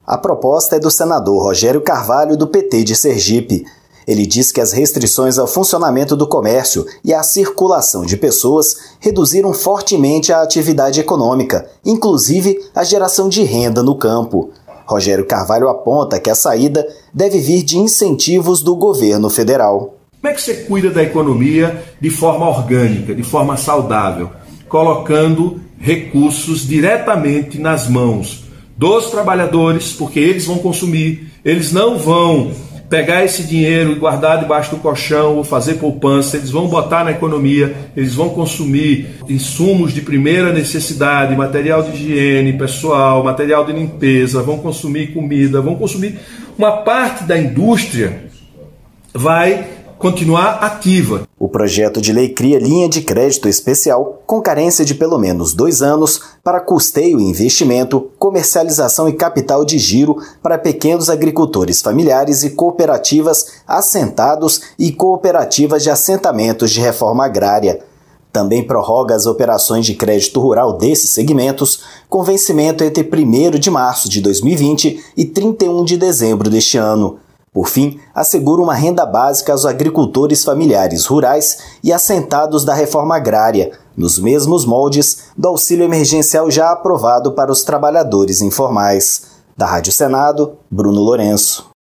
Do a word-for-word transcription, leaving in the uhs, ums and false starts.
A proposta é do senador Rogério Carvalho, do P T de Sergipe. Ele diz que as restrições ao funcionamento do comércio e à circulação de pessoas reduziram fortemente a atividade econômica, inclusive a geração de renda no campo. Rogério Carvalho aponta que a saída deve vir de incentivos do governo federal. Como é que você cuida da economia de forma orgânica, de forma saudável? Colocando recursos diretamente nas mãos dos trabalhadores, porque eles vão consumir, eles não vão pegar esse dinheiro e guardar debaixo do colchão ou fazer poupança, eles vão botar na economia, eles vão consumir insumos de primeira necessidade, material de higiene pessoal, material de limpeza, vão consumir comida, vão consumir uma parte da indústria, vai continuar ativa. O projeto de lei cria linha de crédito especial com carência de pelo menos dois anos para custeio e investimento, comercialização e capital de giro para pequenos agricultores familiares e cooperativas assentados e cooperativas de assentamentos de reforma agrária. Também prorroga as operações de crédito rural desses segmentos, com vencimento entre primeiro de março de dois mil e vinte e trinta e um de dezembro deste ano. Por fim, assegura uma renda básica aos agricultores familiares rurais e assentados da reforma agrária, nos mesmos moldes do auxílio emergencial já aprovado para os trabalhadores informais. Da Rádio Senado, Bruno Lourenço.